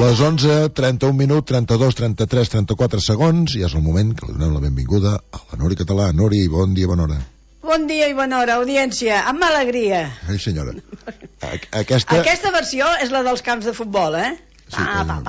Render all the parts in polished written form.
Les 11:31 minuts, 32, 33, 34 segons, i és el moment que li donem la benvinguda a la Nori Català. Nori, bon dia, bona hora. Bon dia i bona hora, audiència, amb alegria. Ai, senyora. Aquesta versió és la dels camps de futbol, eh? Sí,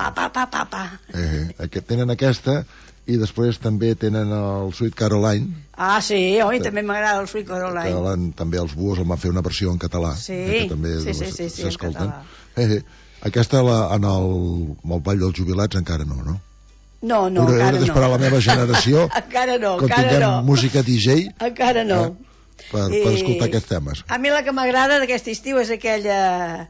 pa. Tenen aquesta, i després també tenen el Sweet Caroline. Ah, sí, oi, també m'agrada el Sweet Caroline. També els Buos el van fer una versió en català. Sí, que també sí, en català. Aquesta en el Ball dels Jubilats encara no? No, encara no. He d'esperar la meva generació encara no, quan tinguem música DJ encara no per escoltar aquests temes. A mi la que m'agrada d'aquest estiu és aquella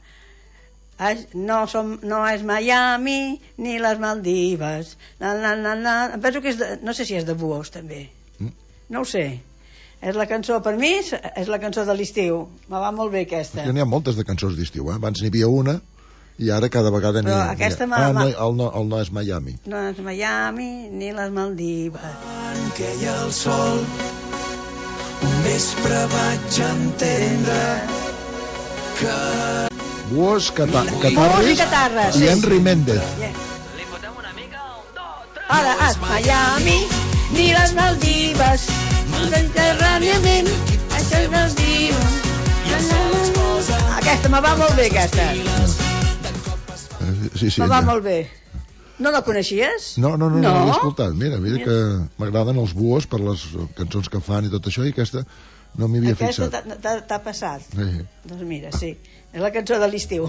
no és Miami ni les Maldives, em penso que és no sé si és de Buos també, no ho sé. És la cançó, per mi és la cançó de l'estiu, me va molt bé aquesta. N'hi ha moltes de cançons d'estiu, abans n'hi havia una i ara cada vegada n'hi ha. El no és Miami. No és Miami ni les Maldives. Quan queia el sol, un vespre vaig entendre que... Buos, Catarres i Henry Méndez. Li fotem una mica, 1, 2, 3... Ara és Miami ni les Maldives, mediterràniament, això és Maldives. Aquesta me va molt bé, aquesta. Sí, me va molt bé. No la coneixies? No l'he escoltat. Mira que m'agraden els Buos per les cançons que fan i tot això, i aquesta no m'hi havia fixat. Aquesta t'ha passat. Sí. Doncs mira, sí, és la cançó de l'estiu.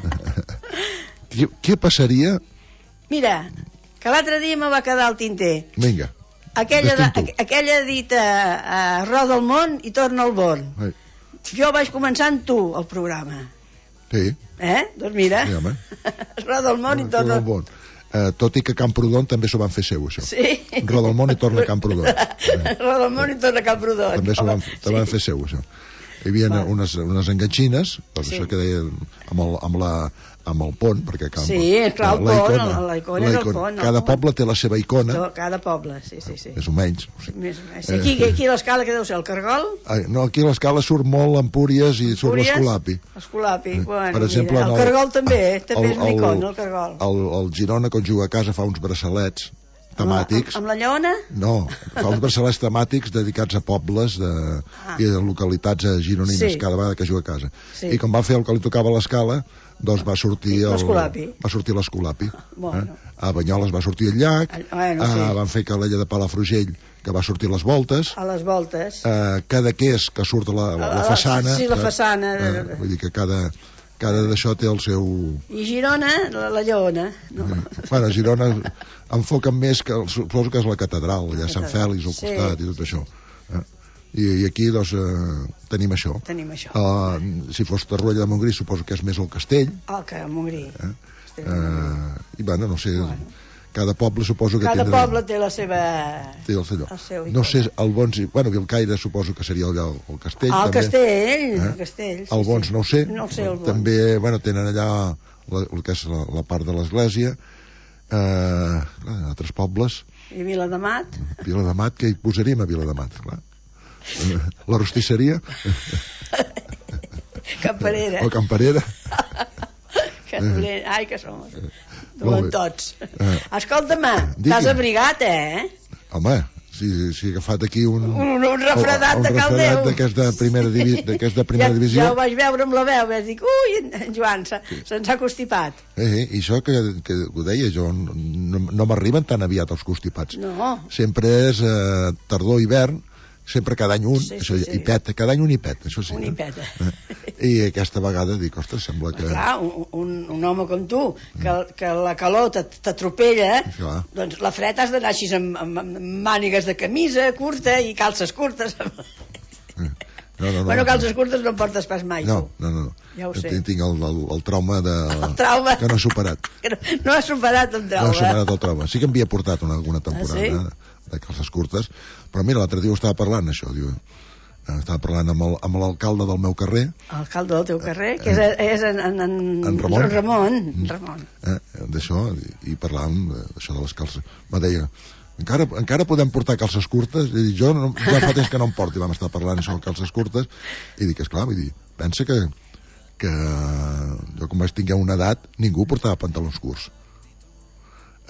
Què passaria? Mira, que l'altre dia me va quedar al tinter. Vinga, aquella dita roda el món i torna al born. Jo vaig començar amb tu el programa. Sí. Doncs mira, roda el món i torna al born. Tot i que Camprodon també s'ho van fer seu, això. Sí. Roda el món i torna a Camprodon. Roda el món i torna a Camprodon. També s'ho van fer seu, això. Hi havia unes enganxines, això que deia amb el pont, perquè sí, clar, el pont, la icona és el pont. Cada poble té la seva icona. Cada poble, sí. Més o menys. Aquí a l'escala, que deu ser, el Cargol? No, aquí a l'escala surt molt Empúries i surt l'Escolapi. Per exemple, el Cargol també és una icona, el Cargol. El Girona, quan juga a casa, fa uns braçalets temàtics. Amb la Lleona? No, fa uns braçalets temàtics dedicats a pobles i a localitats gironines cada vegada que juga a casa. I quan va fer el que li tocava a l'escala, doncs va sortir l'Escolapi. A Banyoles va sortir el llac, van fer Calella de Palafrugell, que va sortir les voltes. A les voltes. Cadaqués, que surt la façana. Sí, la façana. Vull dir que cada d'això té el seu... I Girona, la Lleona. Bueno, Girona enfoquen més, que suposo que és la catedral, allà Sant Fèlix al costat i tot això. I aquí, doncs, tenim això. Si fos Torroella de Montgrí, suposo que és més el castell. Que el Montgrí. I, bueno, no sé... Cada poble suposo que cada poble té la seva... Té el seu. No sé, el Bons... Bueno, Vilcaire suposo que seria allà el castell. El castell. El Bons no ho sé. No ho sé, el Bons. També, bueno, tenen allà el que és la part de l'església. Altres pobles. I Viladamat. Viladamat, què hi posaríem a Viladamat? Clar. La rostisseria. Camperera. O Camperera. Ai, que som tots. Escolta'm, t'has abrigat, Home, si he agafat aquí un refredat de Caldeu d'aquesta primera divisió. Ja ho vaig veure amb la veu, vaig dir, en Joan se'ns ha constipat. I això que ho deia jo, no m'arriben tan aviat els constipats. No. Sempre és tardor-hivern, sempre cada any un, i pet, cada any un hipet, això sí. Un hipet. I aquesta vegada dic, ostres, sembla que... Clar, un home com tu, que la calor t'atropella, doncs la fred has d'anar així amb mànigues de camisa curta i calces curtes. Bueno, calces curtes no en portes pas mai, tu. No. Ja ho sé. Tinc el trauma que no he superat. No has superat el trauma. No he superat el trauma. Sí que m'havia portat alguna temporada de calces curtes, però mira, l'altre dia ho estava parlant, això, estava parlant amb l'alcalde del meu carrer. L'alcalde del teu carrer? Que és en Ramon. D'això, i parlàvem d'això de les calces. Me deia, encara podem portar calces curtes? I dic, jo ja fa temps que no em porto, i vam estar parlant això de calces curtes, i dic, esclar, vull dir, pensa que jo, com vaig tinguer una edat, ningú portava pantalons curts.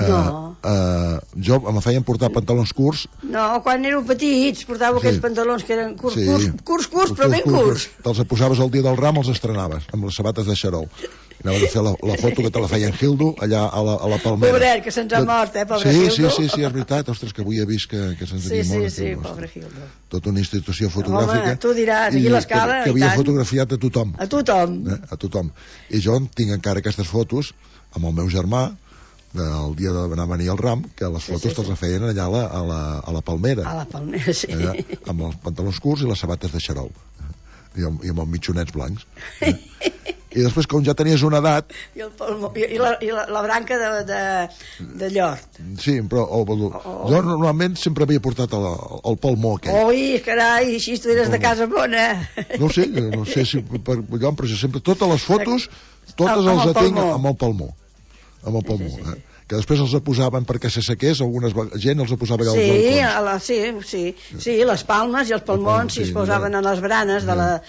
No. Jo me feien portar pantalons curts. No, quan éreu petits portàveu aquests pantalons que eren curts, però ben curts. Te'ls posaves el dia del ram, els estrenaves, amb les sabates de xarol. Anaves a fer la foto que te la feien Hildo allà a la Palmera. Pobret, que se'ns ha mort, pobre Hildo. Sí, és veritat. Ostres, que avui he vist que se'ns havia mort. Sí, pobre Hildo. Tota una institució fotogràfica. Home, tu diràs, aquí l'escala, que havia fotografiat a tothom. A tothom. A tothom. I jo tinc encara aquestes fotos amb el meu germà, del dia d'anar a venir al ram, que les fotos te'ls feien allà a la Palmera. A la Palmera, sí. Amb els pantalons curts i les sabates de xarol. I amb els mitjonets blancs. I després, com ja tenies una edat... I la branca de llort. Sí, però jo normalment sempre havia portat el palmó aquell. Oi, carai, així tu eres de casa bona. No sé si per allò, però sempre totes les fotos, totes les tinc amb el palmó. Amb el palmó, que després els posaven perquè se sequés, alguna gent els posava allà als balcons. Sí, les palmes i els palmons es posaven a les branes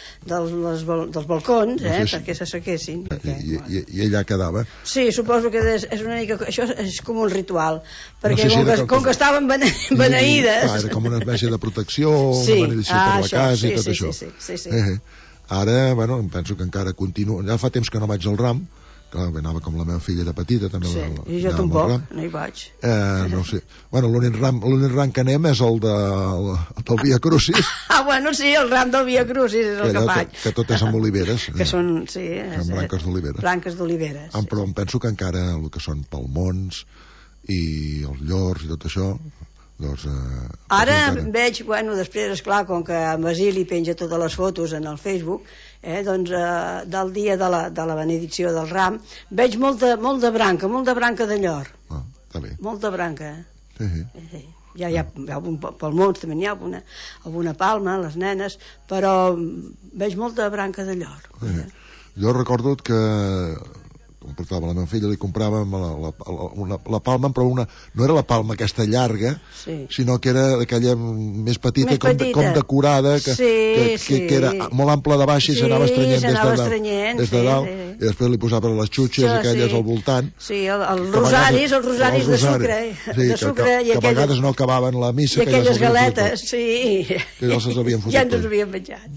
dels balcons, perquè se sequessin. I allà quedava. Sí, suposo que és una mica... Això és com un ritual, perquè com que estaven beneïdes... Era com una espècie de protecció, una benedicció per la casa i tot això. Sí. Ara, bueno, em penso que encara continua. Ja fa temps que no vaig al ram, clar, anava com la meva filla era petita també. I jo tampoc, no hi vaig. No sé, bueno, l'únic ram que anem és el del Via Crucis. Bueno, sí, el ram del Via Crucis és el que faig, que tot és amb oliveres, que són, sí, branques d'oliveres, però em penso que encara el que són palmons i els llors i tot això, doncs ara veig, bueno, després esclar, com que en Basili penja totes les fotos en el Facebook, doncs del dia de la benedicció del ram, veig molta branca de llor. Està bé. Molta branca. Ja hi ha palmons, també n'hi ha alguna palma, les nenes, però veig molta branca de llor. Jo recordo que com portava la meva filla, li compràvem la palma, però no era la palma aquesta llarga, sinó que era aquella més petita, com decorada, que era molt ampla de baix i s'anava estrenyent des de dalt, i després li posaven les xutxes aquelles al voltant. Sí, els rosaris de sucre. Que a vegades no acabaven la missa. I aquelles galetes, sí. Que ja se'ls havien fotut. Ja ens havien menjat.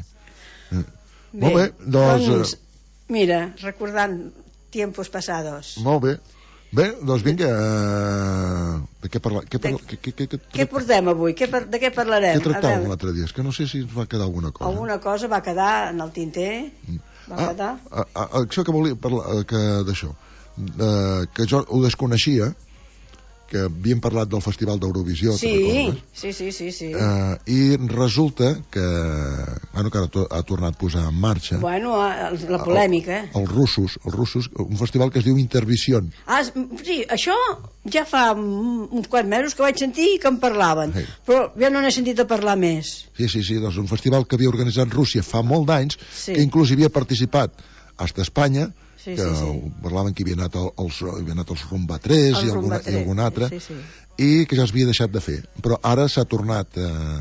Molt bé, doncs... Mira, recordant tiempos pasados. Molt bé. Bé, doncs vinga, de què parlar? Què portem avui? De què parlarem? Què tractàvem l'altre dia? És que no sé si ens va quedar alguna cosa. Alguna cosa va quedar en el tinter? Això que volia parlar, d'això, que jo ho desconeixia, que havíem parlat del Festival d'Eurovisió. Sí. I resulta que ara ha tornat a posar en marxa la polèmica. Els russos, un festival que es diu Intervision. Sí, això ja fa uns quants mesos que vaig sentir que en parlaven, però ja no n'he sentit a parlar més. Sí, doncs un festival que havia organitzat Rússia fa molt d'anys, que inclús havia participat fins a Espanya, que parlaven que hi havia anat els Rumba 3 i algun altre, i que ja s'havia deixat de fer, però ara s'ha tornat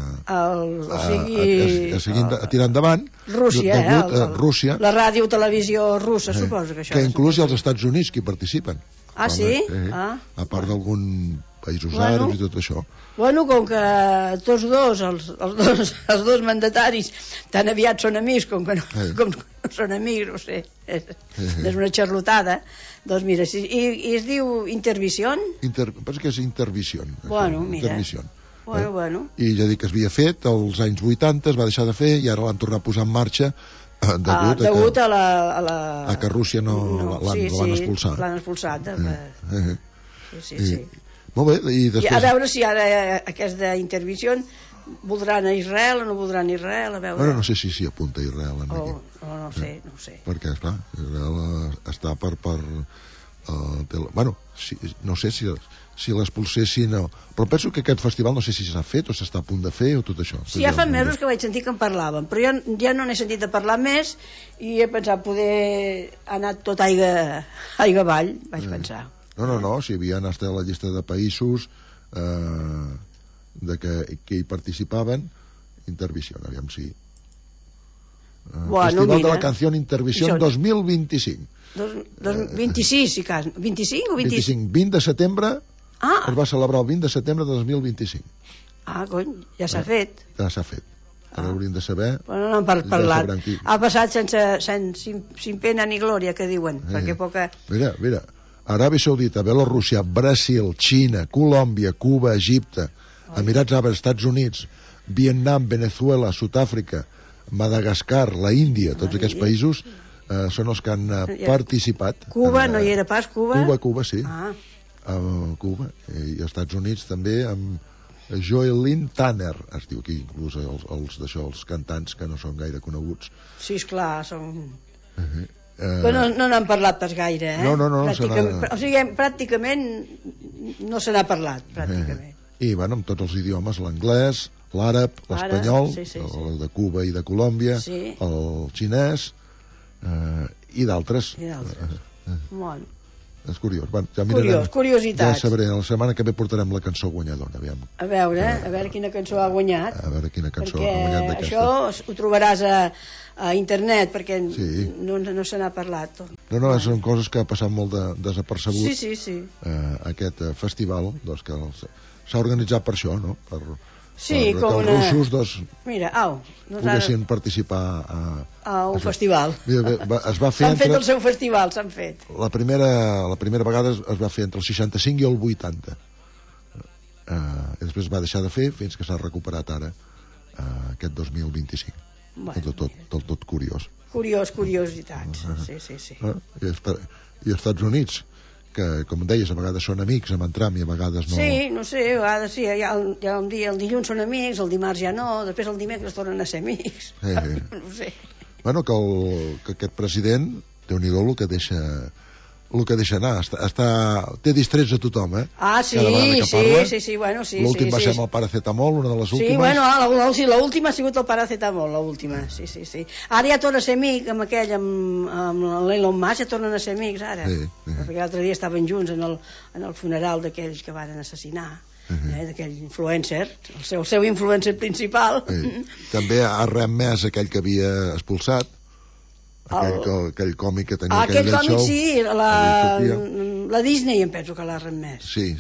a tirar endavant Rússia, la ràdio-televisió russa, suposo que això, que inclús hi ha els Estats Units que hi participen. Sí? A part d'algun països àrabs i tot això. Bueno, com que tots dos, els dos mandataris, tan aviat són amics com que no són amics, no sé, és una xarlotada, doncs mira, i es diu Intervision? Penso que és Intervision. Bueno, mira. Bueno. I ja dic que es havia fet als anys 80, es va deixar de fer i ara l'han tornat a posar en marxa degut a que Rússia l'han expulsat. L'han expulsat. Sí. Molt bé, i després... A veure si ara aquesta Intervisió voldran a Israel o no voldran a Israel, a veure... Bueno, no sé si s'hi apunta Israel aquí. No sé. Perquè, esclar, Israel està per... Bueno, no sé si l'expulsessin o... Però penso que aquest festival no sé si s'ha fet o s'està a punt de fer o tot això. Sí, ja fa mesos que vaig sentir que en parlaven, però ja no n'he sentit a parlar més i he pensat poder ha anat tot aigua avall, vaig pensar. No, si havien estat a la llista de països que hi participaven, Intervisió, aviam si... Festival de la Canción Intervisión 2025. 26, si cas. 25 o 25? 20 de setembre. Es va celebrar el 20 de setembre de 2025. Cony, ja s'ha fet. Ja s'ha fet. Ara hauríem de saber. Però no n'han parlat. Ha passat sin pena ni glòria, que diuen. Perquè poca... Mira, Aràbia Saudita, Bielorússia, Brasil, Xina, Colòmbia, Cuba, Egipte, Emirats Àrabs, Estats Units, Vietnam, Venezuela, Sud-àfrica, Madagascar, la Índia, tots aquests països són els que han participat. Cuba, no hi era pas, Cuba? Cuba, sí. Cuba. I als Estats Units també amb Joelyn Tanner, es diu aquí, inclús els cantants que no són gaire coneguts. Sí, esclar, són... Però no n'han parlat pas gaire, eh? No. O sigui, pràcticament no se n'ha parlat, pràcticament. I, bueno, amb tots els idiomes, l'anglès, l'àrab, l'espanyol, el de Cuba i de Colòmbia, el xinès i d'altres. Molt. És curiós. Curiositats. Ja sabré, la setmana que ve portarem la cançó guanyadora, aviam. A veure quina cançó ha guanyat. A veure quina cançó ha guanyat d'aquesta. Això ho trobaràs a internet, perquè no se n'ha parlat. No, són coses que ha passat molt desapercebut. Sí. Aquest festival, doncs, que s'ha organitzat per això, no? Sí, que els russos poguessin participar a un festival. S'han fet el seu festival, s'han fet. La primera vegada es va fer entre el 65 i el 80. I després es va deixar de fer fins que s'ha recuperat ara, aquest 2025. Tot curiós. Curiositats. Sí. I als Estats Units, que, com deies, a vegades són amics amb en Trump i a vegades no... Sí, no sé, a vegades sí, ja un dia, el dilluns són amics, el dimarts ja no, després el dimecres tornen a ser amics. No sé. Bueno, que aquest president, Déu-n'hi-do el que deixa anar, té distrets a tothom, Sí, bueno, sí. L'últim va ser amb el paracetamol, una de les últimes. Sí, bueno, l'última ha sigut el paracetamol, l'última, sí. Ara ja torna a ser amic amb aquell, amb l'Elon Musk, ja tornen a ser amics, ara. Sí. Perquè l'altre dia estaven junts en el funeral d'aquells que van assassinar, d'aquell influencer, el seu influencer principal. També ha reemmès aquell que havia expulsat, aquell còmic que tenia aquell còmic, sí, la Disney em penso que l'ha reemmès. Sí.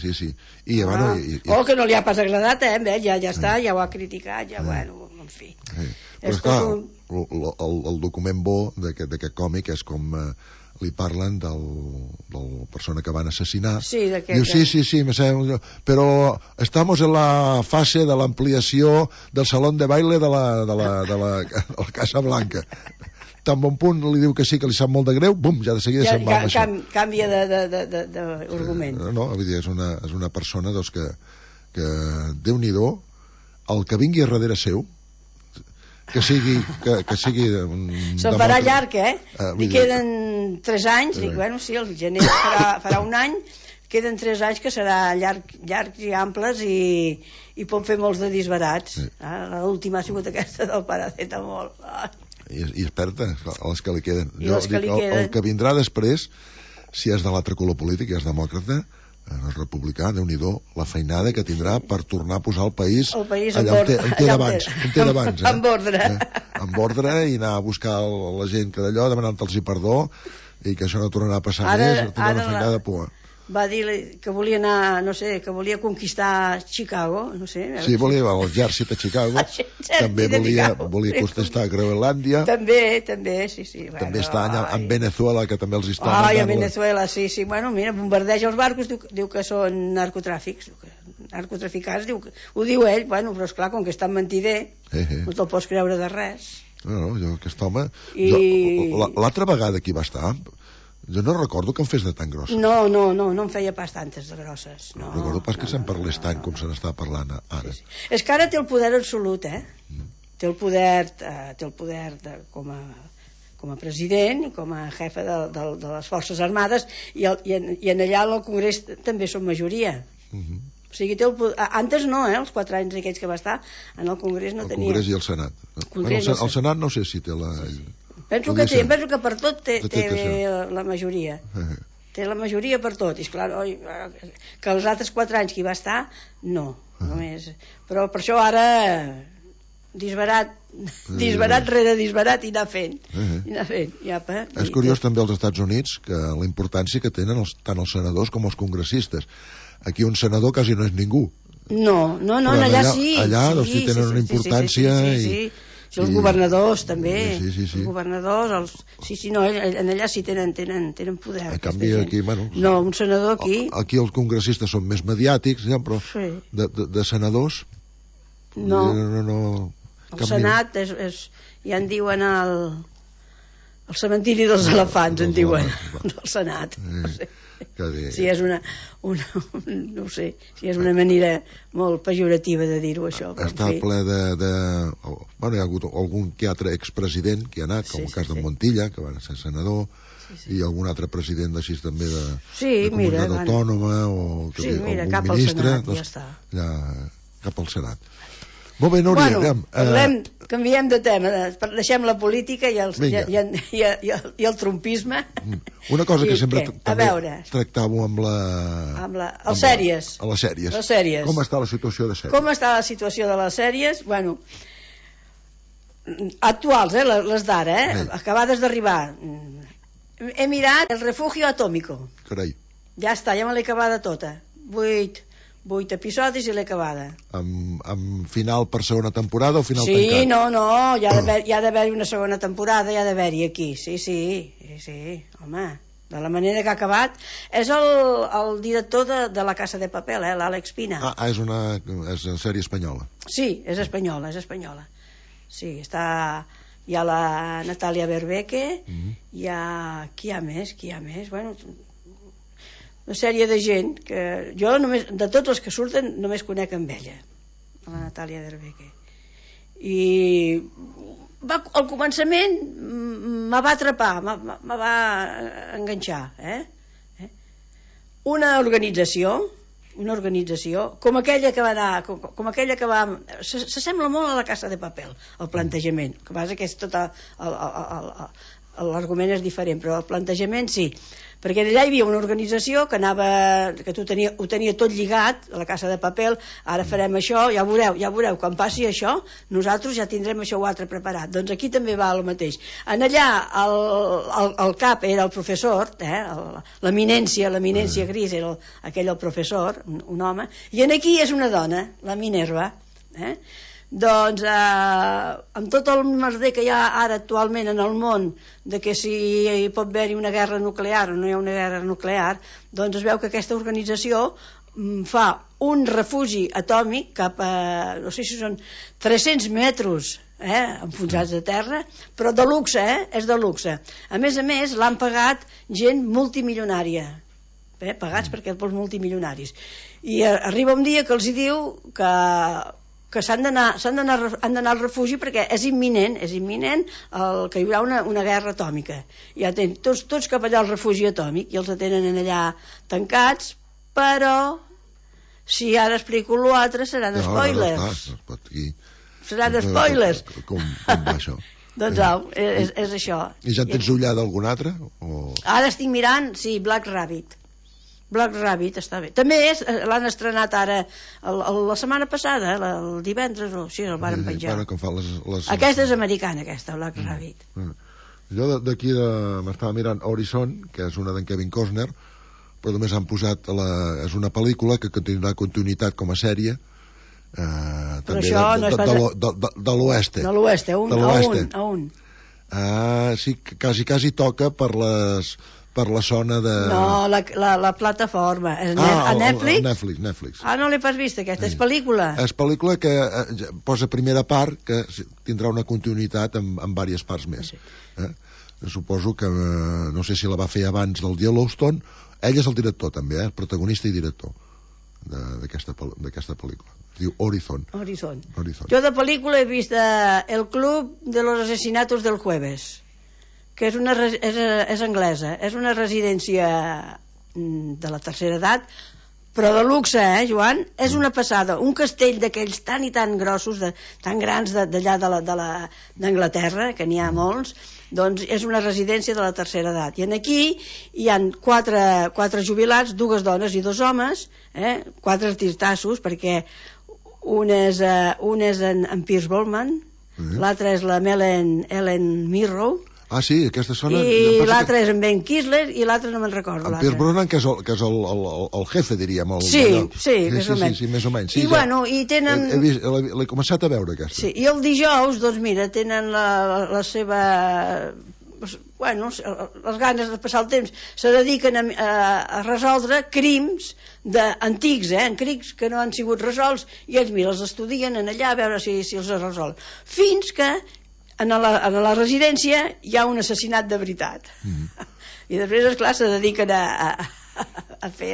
Que no li ha pas agradat, ja està, ja ho ha criticat, bueno, en fi. Però esclar, el document bo d'aquest còmic és com li parlen del persona que van assassinar. Diu, sí, però estamos en la fase de l'ampliació del salón de baile de la Casa Blanca. Tan bon punt li diu que sí, que li sap molt de greu, bum, ja de seguida se'n va amb això. Canvia d'argument. No, vull dir, és una persona doncs, que Déu-n'hi-do, el que vingui a darrere seu, que sigui se'n farà llarg, li queden 3 anys, dic, bueno, sí, el gener farà un any, queden 3 anys que serà llargs i amples i pot fer molts de disbarats. L'última ha sigut aquesta del paracetamol. I esperta, els que li queden. El que vindrà després, si és de l'altre color polític, és demòcrata, no és republicà, Déu-n'hi-do, la feinada que tindrà per tornar a posar el país allà on té d'abans. Amb ordre. Amb ordre, i anar a buscar la gent que d'allò, demanant-los perdó, i que això no tornarà a passar més, tindrà una feinada por. Va dir que volia anar, no sé, que volia conquistar Chicago, no sé. Sí, volia l'exèrcit a Chicago, també volia contestar a Groenlàndia. També, sí. També està en Venezuela, que també els està... a Venezuela, sí. Bueno, mira, bombardeja els barcos, diu que són narcotràfics, narcotraficants, ho diu ell, bueno, però esclar, com que està mentider, no te'l pots creure de res. No, aquest home... L'altra vegada que hi va estar... Jo no recordo que em fes de tan grossa. No em feia pas tantes de grosses. No recordo pas que se'n parlés tant com se n'està parlant ara. Sí. És que ara té el poder absolut, Té el poder com a president i com a jefe de les Forces Armades i en allà al Congrés també són majoria. O sigui, té el poder... Antes no, els 4 anys aquells que va estar en el Congrés no tenia... El Congrés i el Senat. El Senat no sé si té la... Penso que per tot té la majoria. Té la majoria per tot. I esclar, que els altres 4 anys que hi va estar, no. Només. Però per això ara disbarat rere disbarat i anar fent. És curiós també als Estats Units que la importància que tenen tant els senadors com els congressistes. Aquí un senador quasi no és ningú. No, allà sí. Allà doncs sí tenen una importància. Sí, els governadors també. Els governadors, allà sí tenen poder. A canvi aquí, bueno... No, un senador aquí... Aquí els congressistes són més mediàtics, però de senadors... No. El Senat ja en diuen el cementiri dels elefants, en diuen, del Senat. Si és no ho sé, si és una manera molt pejorativa de dir-ho, això. Està ple de... Bueno, hi ha hagut algun que altre expresident que ha anat, com el cas de Montilla, que va ser senador, i algun altre president així també de comunitat autònoma, o algun ministre, cap al Senat. Molt bé, Núria. Canviem de tema, també la política i el trumpisme. Una cosa que sempre també tractàvem amb les sèries. A les sèries. Com està la situació de sèries? Com està la situació de les sèries? Bueno, actuals, les d'ara, acabades d'arribar. He mirat El Refugio Atómico. Carai. Ja està, ja me l'he acabada tota. 8 episodis i l'he acabada. Amb final per segona temporada o final tancat? Sí, no, hi ha d'haver-hi una segona temporada, hi ha d'haver-hi aquí, sí, home, de la manera que ha acabat. És el director de La Casa de Papel, l'Àlex Pina. És una sèrie espanyola. Sí, és espanyola. Sí, hi ha la Natàlia Berbeque, hi ha... Qui hi ha més? Bueno... una sèrie de gent que jo només, de tots els que surten només conec amb ella, la Natàlia Berbeque, i al començament me va atrapar, me va enganxar, una organització com aquella que va anar, s'assembla molt a La Casa de Papel, el plantejament, que passa que és tot l'argument és diferent, però el plantejament sí, perquè allà hi havia una organització que ho tenia tot lligat a La Casa de Papel. Ara farem això, ja veureu, quan passi això nosaltres ja tindrem això o altre preparat. Doncs aquí també va el mateix. En allà el cap era el professor, l'eminència gris era aquell el professor, un home, i aquí és una dona, la Minerva. Doncs amb tot el merder que hi ha ara actualment en el món, de que si hi pot haver-hi una guerra nuclear o no hi ha una guerra nuclear, doncs es veu que aquesta organització fa un refugi atòmic cap a, no sé si són 300 metres enfonsats de terra, però de luxe, és de luxe. A més, l'han pagat gent multimilionària, pagats per aquests multimilionaris, i arriba un dia que els hi diu que han d'anar al refugi perquè és imminent que hi haurà una guerra atòmica. Ja tenen tots cap allà al refugi atòmic i els tenen allà tancats, però si ara explico l'altre seran spoilers. Seran spoilers. Com va això? Doncs és això. I ja en tens ullada algun altre? Ara estic mirant, sí, Black Rabbit està bé. També l'han estrenat ara la setmana passada, el divendres, sí, el varen penjar. Aquesta és americana, aquesta, Black Rabbit. Jo d'aquí m'estava mirant Horizon, que és una d'en Kevin Costner, però només han posat és una pel·lícula que tindrà continuïtat com a sèrie, també de l'oeste. De l'oeste, a un. Sí, quasi toca per la zona de... No, la plataforma. A Netflix? Netflix. No l'he pas vist, aquesta. És pel·lícula? És pel·lícula que posa primera part, que tindrà una continuïtat amb diverses parts més. Suposo que, no sé si la va fer abans del Yellowstone. Ell és el director, també, protagonista i director d'aquesta pel·lícula. Es diu Horizon. Jo de pel·lícula he vist El Club de los Asesinatos del Jueves, que és anglesa, és una residència de la tercera edat, però de luxe, Joan? És una passada, un castell d'aquells tan i tan grossos, tan grans d'allà d'Anglaterra, que n'hi ha molts, doncs és una residència de la tercera edat. I aquí hi han quatre jubilats, 2 dones i 2 homes, 4 artistassos, perquè un és en Pierce Brosnan, l'altre és la Helen Mirren. Ah, sí, aquesta sona... I l'altre és en Ben Kingsley i l'altre no me'n recordo. En Pierce Brosnan, que és el jefe, diríem. Sí, més o menys. Sí, més o menys. I bueno, i tenen... L'he començat a veure, aquesta. Sí, i el dijous, doncs mira, tenen la seva... Bueno, les ganes de passar el temps se dediquen a resoldre crims antics, crims que no han sigut resolts, i ells, mira, els estudien en allà a veure si els resol. Fins que en la residència hi ha un assassinat de veritat. I després, esclar, se dediquen a fer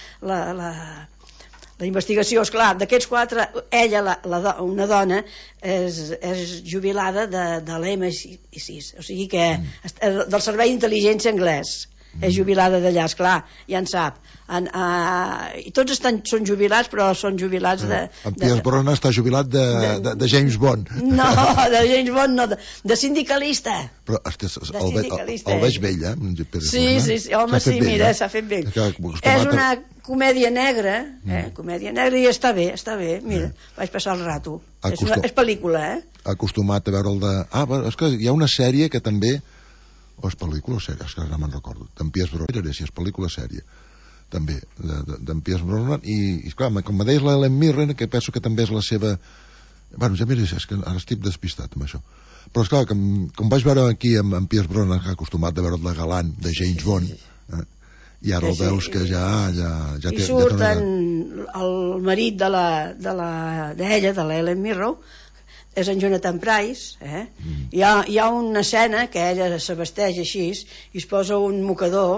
la investigació. Esclar, d'aquests 4, ella, una dona, és jubilada de l'M6, o sigui que del Servei d'Intel·ligència anglès. És jubilada d'allà, esclar, ja en sap. I tots són jubilats, però són jubilats de... En Pierce Brosnan està jubilat de James Bond. No, de James Bond no, de sindicalista. Però el veig vell, Sí, home, sí, mira, s'ha fet vell. És una comèdia negra, i està bé, mira, vaig passar el rato. És pel·lícula, Acostumat a veure el de... és que hi ha una sèrie que també... O és pel·lícula o sèrie? És que no me'n recordo. D'en Pierce Brosnan, si és pel·lícula o sèrie. També, d'en Pierce Brosnan. I clar, com me deies l'Helen Mirren, que penso que també és la seva... Bueno, ja mira, és que ara estic despistat amb això. Però esclar, com vaig veure aquí en Pierce Brosnan, que ha acostumat a veure el galant de James Bond, i ara el veus que ja té... I surt el marit d'ella, de l'Helen Mirren, és en Jonathan Pryce, hi ha una escena que ella se vesteix així i es posa un mocador,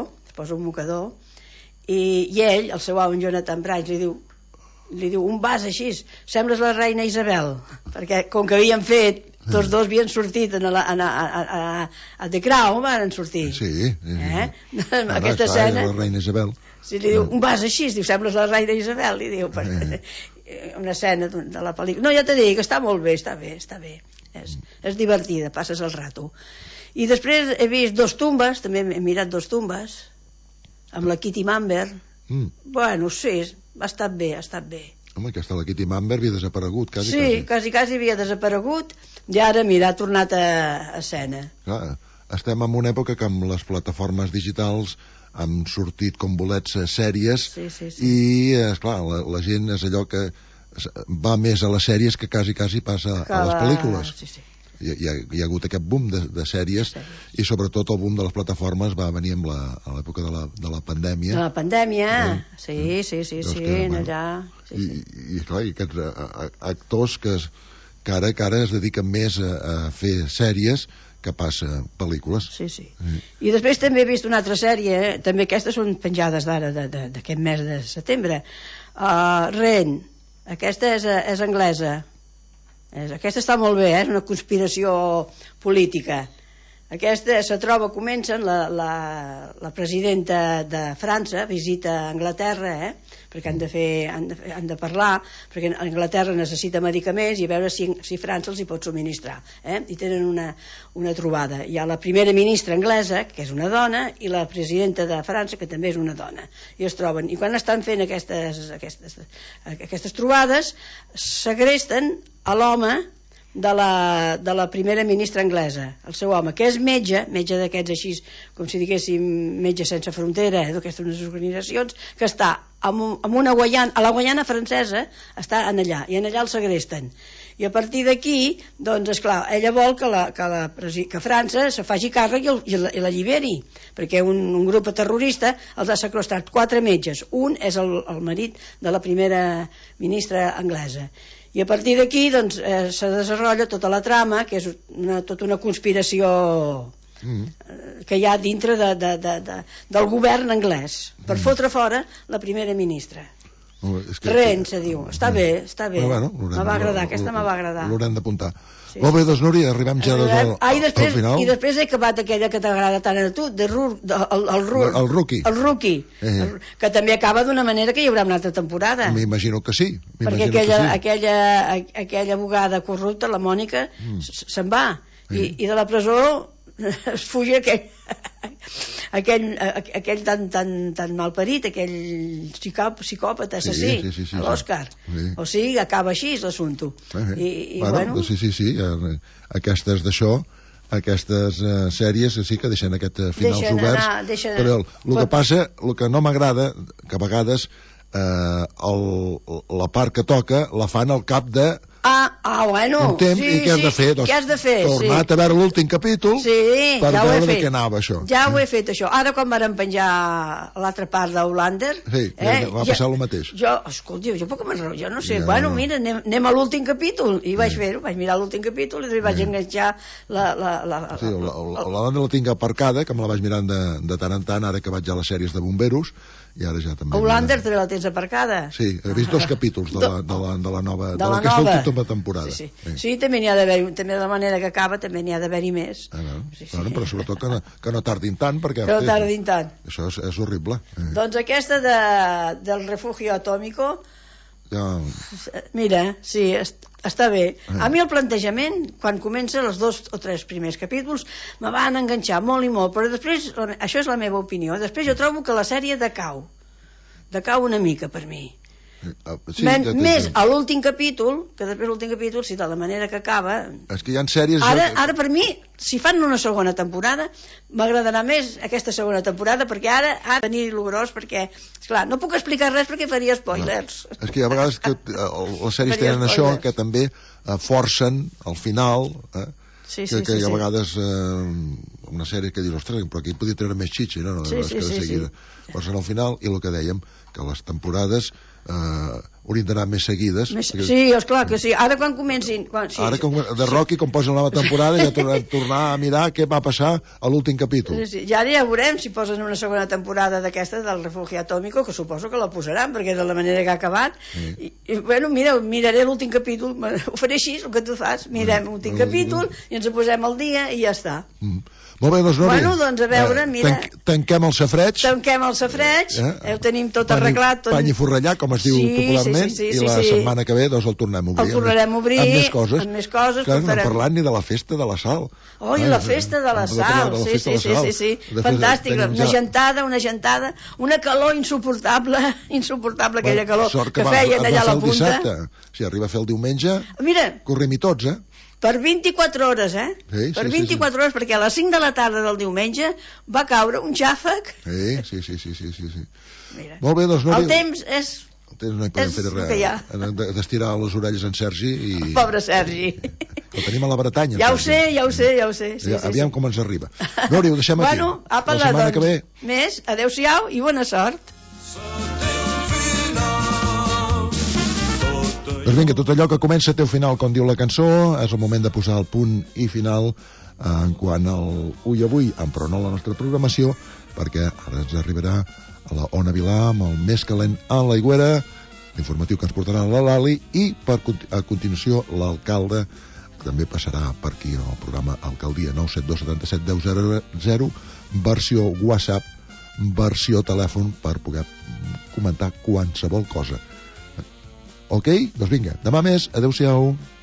i ell, el seu home, en Jonathan Pryce, li diu un vas així, sembles la reina Isabel, perquè com que havien fet, tots dos havien sortit a The Crown, van sortir. Sí. Aquesta escena... La reina Isabel. Sí, li diu, un vas així, diu, sembles la reina Isabel, li diu, una escena de la pel·lícula. No, ja t'he dit que està molt bé, està bé. És divertida, passes el rato. I després he vist Dos tumbes, també he mirat Dos tumbes, amb la Kitty Mamber. Bueno, sí, ha estat bé. Home, aquesta la Kitty Mamber havia desaparegut, quasi. Sí, quasi havia desaparegut, i ara, mira, ha tornat a escena. Clar, estem en una època que amb les plataformes digitals han sortit com bolets sèries i, esclar, la gent és allò que va més a les sèries que quasi passa a les pel·lícules. Hi ha hagut aquest boom de sèries i sobretot el boom de les plataformes va venir a l'època de la pandèmia. De la pandèmia, sí, allà. I clar, aquests actors que ara es dediquen més a fer sèries que passa pel·lícules. Sí. I després també he vist una altra sèrie, també aquestes són penjades d'ara, d'aquest mes de setembre. Ren, aquesta és anglesa. Aquesta està molt bé, és una conspiració política. Aquesta se troba, comencen, la presidenta de França visita Anglaterra, perquè han de parlar, perquè Anglaterra necessita medicaments i a veure si França els hi pot subministrar. I tenen una trobada. Hi ha la primera ministra anglesa, que és una dona, i la presidenta de França, que també és una dona. I es troben. I quan estan fent aquestes trobades, segresten a l'home de la primera ministra anglesa, el seu home, que és metge d'aquests així, com si diguéssim metge sense frontera, d'aquestes organitzacions, que està a la Guaiana francesa, està allà, i allà el segresten. I a partir d'aquí, doncs, esclar, ella vol que França se faci càrrec i l'alliberi, perquè un grup terrorista els ha sequestrat 4 metges. Un és el marit de la primera ministra anglesa. I a partir d'aquí doncs, se desenvolupa tota la trama, que és tota una conspiració que hi ha dintre del govern anglès per fotre fora la primera ministra. Ren, se diu. Està bé. Me va agradar, aquesta me va agradar. L'haurem d'apuntar. Molt bé, doncs, Núria, arribem ja al final. I després he acabat aquella que t'agrada tant a tu, el Rookie, que també acaba d'una manera que hi haurà una altra temporada. M'imagino que sí. Perquè aquella abogada corrupta, la Mònica, se'n va. I de la presó es fugi aquell tan malparit, aquell psicòpata assassí, l'Òscar. O sigui, acaba així l'assumpte. Bueno, sí, aquestes d'això, aquestes sèries sí que deixen aquests finals oberts, però el que passa, el que no m'agrada, que a vegades la part que toca la fan al cap de bueno, un temps, i què has de fer? Què has de fer? Tornat a veure l'últim capítol per veure de què anava això. Ja ho he fet, això. Ara, quan varen penjar l'altra part d'Hollander... Sí, va passar el mateix. Escolta, jo no sé, bueno, mira, anem a l'últim capítol, i vaig fer-ho, vaig mirar l'últim capítol i vaig enganxar Sí, l'Hollander la tinc aparcada, que me la vaig mirant de tant en tant, ara que vaig a les sèries de bomberos, i ara ja també... Hollander també la tens aparcada? Sí, he vist 2 capítols de la nova, de la que és l'última temporada. Sí, també n'hi ha d'haver, també de la manera que acaba també n'hi ha d'haver-hi més. Però sobretot que no tardin tant, perquè... Que no tardin tant. Això és horrible. Doncs aquesta del refugio atómico, mira, sí, està bé. A mi el plantejament, quan comença els 2 o 3 primers capítols, me van enganxar molt i molt, però després, això és la meva opinió, després jo trobo que la sèrie decau una mica per mi. Més a l'últim capítol, que després l'últim capítol, si de la manera que acaba... És que hi ha sèries... Ara per mi, si fan una segona temporada, m'agradarà més aquesta segona temporada, perquè ara ha de tenir-lo gros, perquè, esclar, no puc explicar res perquè faria spoilers. És que hi ha vegades que les sèries tenen això, que també forcen al final... que hi ha vegades una sèrie que dius, ostres, però aquí podria treure més xitxa, no? Forcen al final, i el que dèiem, que les temporades haurien d'anar més seguides. Sí, esclar que sí. Ara quan comencin... Ara de Rocky, com posen la nova temporada, ja tornar a mirar què va passar a l'últim capítol. I ara ja veurem si posen una segona temporada d'aquesta del Refugio Atómico, que suposo que la posaran, perquè de la manera que ha acabat. I bueno, miraré l'últim capítol, ho faré així, el que tu fas, mirem l'últim capítol i ens ho posem al dia i ja està. Molt bé, doncs, Nori. Bueno, doncs, a veure, mira... Tanquem el safreig. Ho tenim tot arreglat. Pany i forrellar, com es diu popularment, i la setmana que ve doncs el tornem a obrir. El tornarem a obrir. Amb més coses. Clar, no parlant ni de la festa de la Sal. La festa de la Sal. Sí. Fantàstic. Una gentada, una calor insuportable, aquella calor que feien allà a la punta. Si arriba a fer el diumenge, correm-hi tots, Per 24 hores, per 24 hores, perquè a les 5 de la tarda del diumenge va caure un xàfec. Sí. Mira. Molt bé, doncs, Nori. El temps és... El temps no hi podem fer res. D'estirar les orelles en Sergi i... Pobre Sergi. El tenim a la Bretanya. Ja ho sé. Sí, aviam com ens arriba. Nori, ho deixem aquí. Bueno, apa, la setmana que ve. Més, adeu-siau i bona sort. Doncs vinga, tot allò que comença té un final, com diu la cançó, és el moment de posar el punt i final en quant al Ui Avui, però no la nostra programació, perquè ara ens arribarà a la Ona Vilà amb el més calent a l'Aigüera, l'informatiu que ens portarà la Lali, i a continuació l'alcalde també passarà per aquí al programa Alcaldia 972 77 10 00, versió WhatsApp, versió telèfon, per poder comentar qualsevol cosa. Ok? Doncs vinga, demà més, adeu-siau.